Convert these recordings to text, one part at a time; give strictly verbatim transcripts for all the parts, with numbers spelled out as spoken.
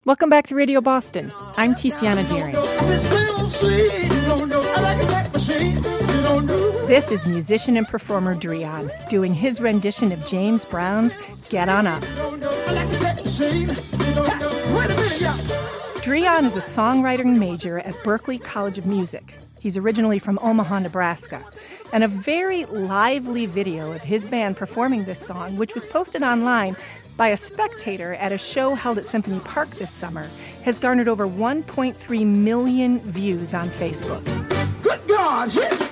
Welcome back to Radio Boston. I'm Tiziana Deering. This is musician and performer Drian doing his rendition of James Brown's Get On Up. Drian is a songwriting major at Berklee College of Music. He's originally from Omaha, Nebraska. And a very lively video of his band performing this song, which was posted online by a spectator at a show held at Symphony Park this summer, has garnered over one point three million views on Facebook. Good God!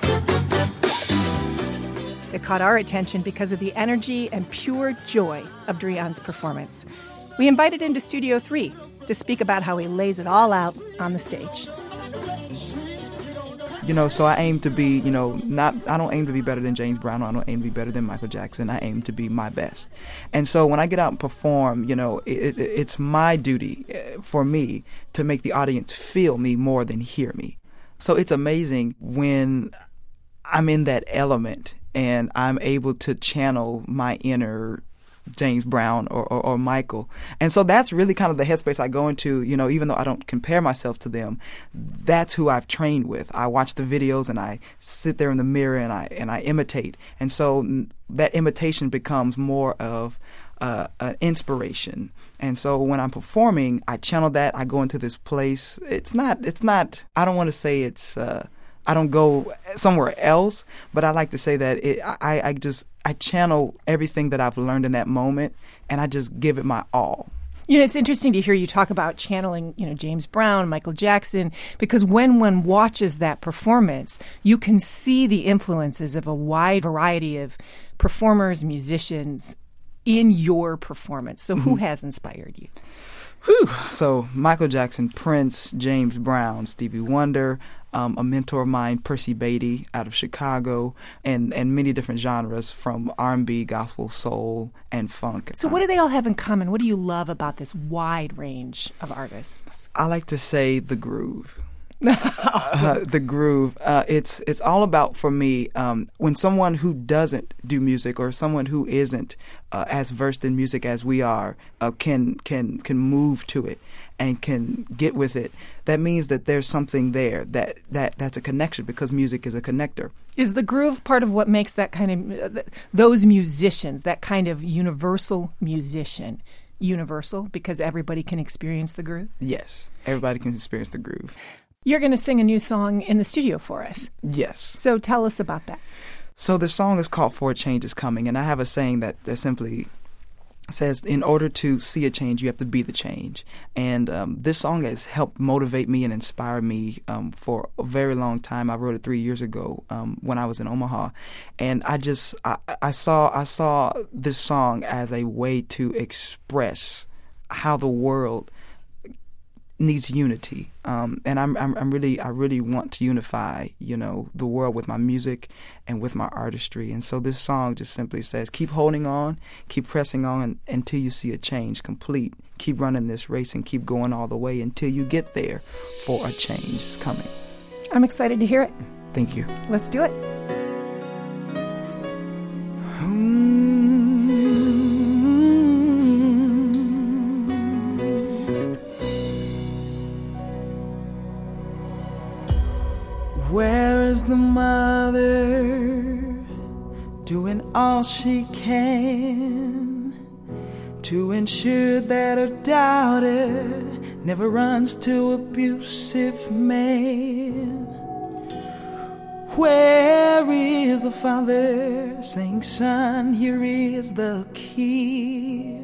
It caught our attention because of the energy and pure joy of Drian's performance. We invited him to Studio three to speak about how he lays it all out on the stage. You know, so I aim to be, you know, not, I don't aim to be better than James Brown. I don't aim to be better than Michael Jackson. I aim to be my best. And so when I get out and perform, you know, it, it, it's my duty for me to make the audience feel me more than hear me. So it's amazing when I'm in that element and I'm able to channel my inner James Brown or, or, or Michael. And so that's really kind of the headspace I go into, you know, even though I don't compare myself to them, that's who I've trained with. I watch the videos and I sit there in the mirror and I and I imitate. And so that imitation becomes more of uh, an inspiration. And so when I'm performing, I channel that. I go into this place. It's not, it's not, I don't want to say it's, uh, I don't go somewhere else, but I like to say that it, I, I just, I channel everything that I've learned in that moment, and I just give it my all. You know, it's interesting to hear you talk about channeling, you know, James Brown, Michael Jackson, because when one watches that performance, you can see the influences of a wide variety of performers, musicians in your performance. So who mm-hmm. has inspired you? Whew. So Michael Jackson, Prince, James Brown, Stevie Wonder, um, a mentor of mine, Percy Beatty, out of Chicago, and, and many different genres from R and B, gospel, soul, and funk. So what do they all have in common? What do you love about this wide range of artists? I like to say the groove. uh, the groove. Uh, it's it's all about, for me, um, when someone who doesn't do music or someone who isn't uh, as versed in music as we are uh, can can can move to it and can get with it. That means that there's something there that, that that's a connection, because music is a connector. Is the groove part of what makes that kind of uh, those musicians, that kind of universal musician, universal because everybody can experience the groove? Yes, everybody can experience the groove. You're going to sing a new song in the studio for us. Yes. So tell us about that. So the song is called For a Change Is Coming, and I have a saying that, that simply says, in order to see a change, you have to be the change. And um, this song has helped motivate me and inspire me um, for a very long time. I wrote it three years ago um, when I was in Omaha, and I just I, I saw I saw this song as a way to express how the world needs unity, um, and I'm, I'm I'm really I really want to unify, you know, the world with my music and with my artistry. And so this song just simply says, keep holding on, keep pressing on until you see a change complete. Keep running this race and keep going all the way until you get there. For a change is coming. I'm excited to hear it. Thank you. Let's do it. Where is the mother doing all she can to ensure that her daughter never runs to abusive men? Where is the father saying, son, here is the key?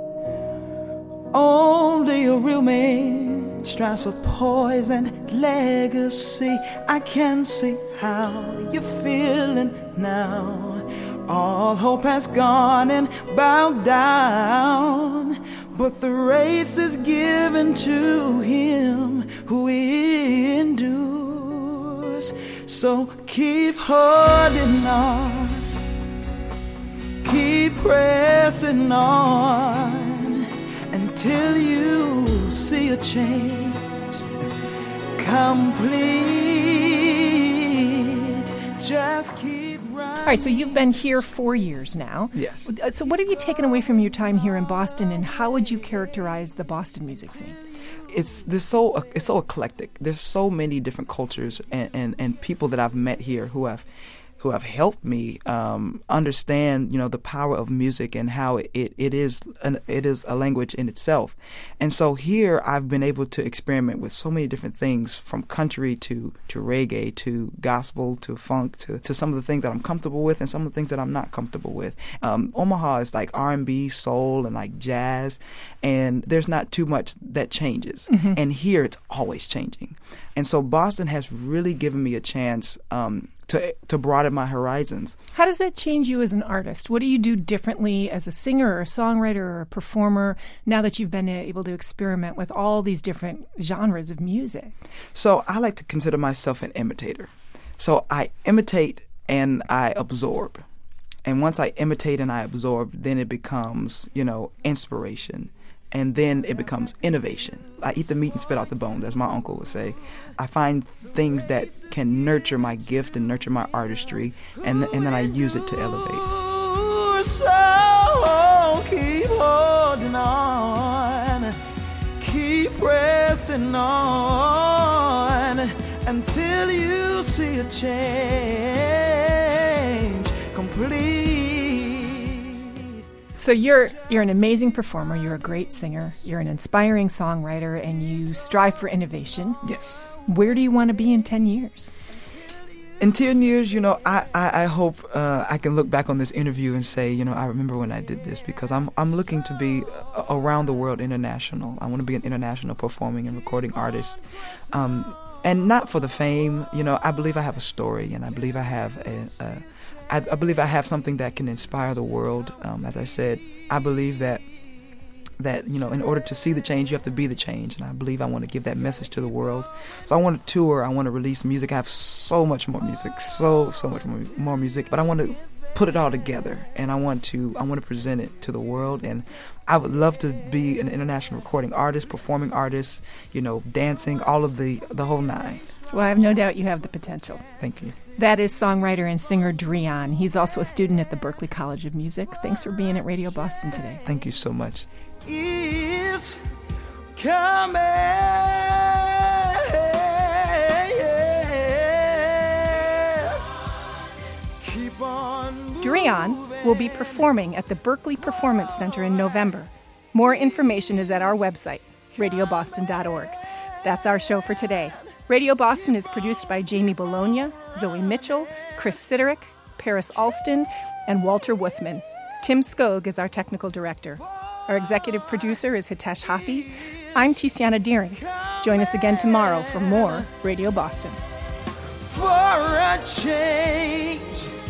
Only a real man strives for poise and legacy. I can see how you're feeling now. All hope has gone and bowed down, but the race is given to him who endures. So keep holding on, keep pressing on until you see a change complete. Just keep running. All right, so you've been here four years now. Yes. So what have you taken away from your time here in Boston, and how would you characterize the Boston music scene? It's there's so it's so eclectic. There's so many different cultures and, and, and people that I've met here who have who have helped me um, understand, you know, the power of music and how it, it, it is an, it is a language in itself. And so here I've been able to experiment with so many different things, from country to, to reggae to gospel to funk to, to some of the things that I'm comfortable with and some of the things that I'm not comfortable with. Um, Omaha is like R and B, soul, and like jazz, and there's not too much that changes. Mm-hmm. And here it's always changing. And so Boston has really given me a chance um, to to broaden my horizons. How does that change you as an artist? What do you do differently as a singer or a songwriter or a performer now that you've been able to experiment with all these different genres of music? So I like to consider myself an imitator. So I imitate and I absorb. And once I imitate and I absorb, then it becomes, you know, inspiration. And then it becomes innovation. I eat the meat and spit out the bones, as my uncle would say. I find things that can nurture my gift and nurture my artistry, and and then I use it to elevate. So keep holding on, keep pressing on, until you see a change complete. So you're you're an amazing performer, you're a great singer, you're an inspiring songwriter, and you strive for innovation. Yes. Where do you want to be in ten years? In ten years, you know, I, I, I hope uh, I can look back on this interview and say, you know, I remember when I did this, because I'm I'm looking to be uh, around the world, international. I want to be an international performing and recording artist. Um, and not for the fame, you know, I believe I have a story, and I believe I have a, a I, I believe I have something that can inspire the world. Um, as I said, I believe that that you know, in order to see the change, you have to be the change, and I believe I want to give that message to the world. So I want to tour. I want to release music. I have so much more music, so so much more, more music, but I want to put it all together, and I want to I want to present it to the world. And I would love to be an international recording artist, performing artist, you know, dancing, all of the the whole nine. Well, I have no doubt you have the potential. Thank you. That is songwriter and singer Drian. He's also a student at the Berklee College of Music. Thanks for being at Radio Boston today. Thank you so much. Is coming. Keep on moving. Drian will be performing at the Berklee Performance Center in November. More information is at our website, radio boston dot org. That's our show for today. Radio Boston is produced by Jamie Bologna, Zoe Mitchell, Chris Siderick, Paris Alston, and Walter Wuthman. Tim Skog is our technical director. Our executive producer is Hitesh Hathi. I'm Tiziana Deering. Join us again tomorrow for more Radio Boston. For a change.